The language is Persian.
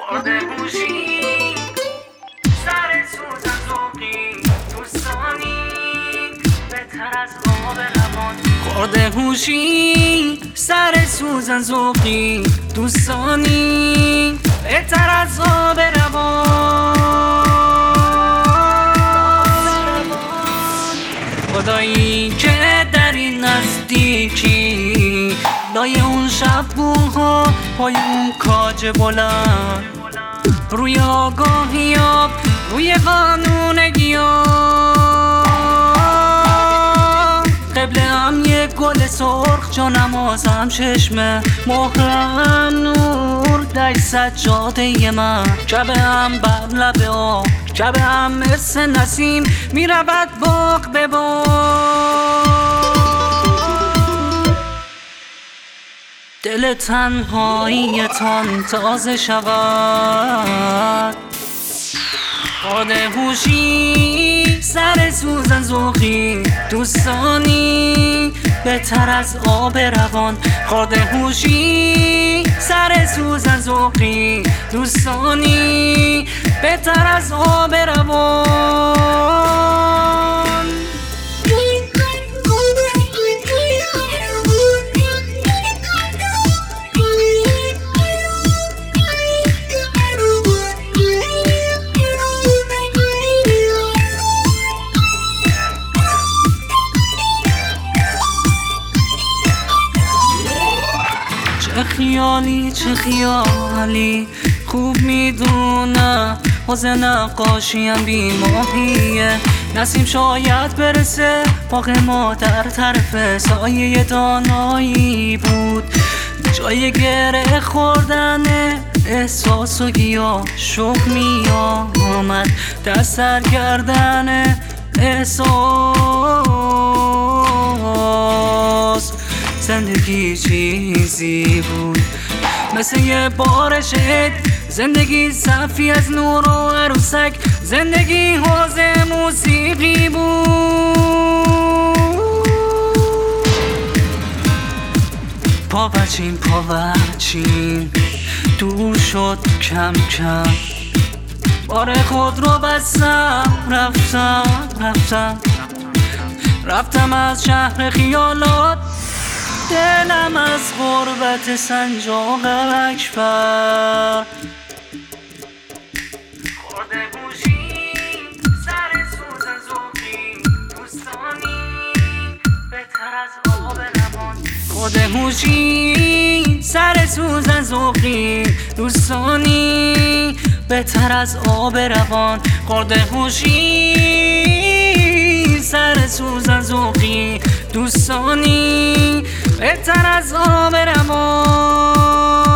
خورده هوشی سر سوزن ذوقی دوستانی بهتر از آب روان. خورده هوشی سر سوزن ذوقی دوستانی بهتر از آب روان. خدایی که در این نزدیکی لای اون شبوها پای اون کاج بلند روی آگاهی آب روی قانون گیاه قبله هم یه گل سرخ جا نمازم چشمه مهرم نور در سجاده من شبه هم بر لب آب شبه هم مثل نسیم میرود باغ به باغ. دل تنهاییتان تازه شود خورده هوشی سر سوزن ذوقی دوستانی بهتر از آب روان. خورده هوشی سر سوزن ذوقی دوستانی بهتر از آب روان. چه خیالی خوب میدونم حوزه نقاشیم بیماهیه. نسیم شاید برسه باغ ما در طرف سایه دانایی بود جای گره خوردن احساس و گیاه شوق می آمد دست سرگردن احساس. زندگی چیزی بود مثل یه بارش زندگی صفی از نور و عروسک زندگی حوزه موسیقی بود. پا بچین دور شد کم کم بار خود رو بستم رفتم از شهر خیالات دلم از غربت سنجاق اکبر. خورده هوشی سر سوزن ذوقی دوستانی بهتر از آب روان. خورده هوشی سر سوزن ذوقی دوستانی بهتر از آب روان. خورده هوشی سر سوزن ذوقی دوستانی بهتر از آب روان.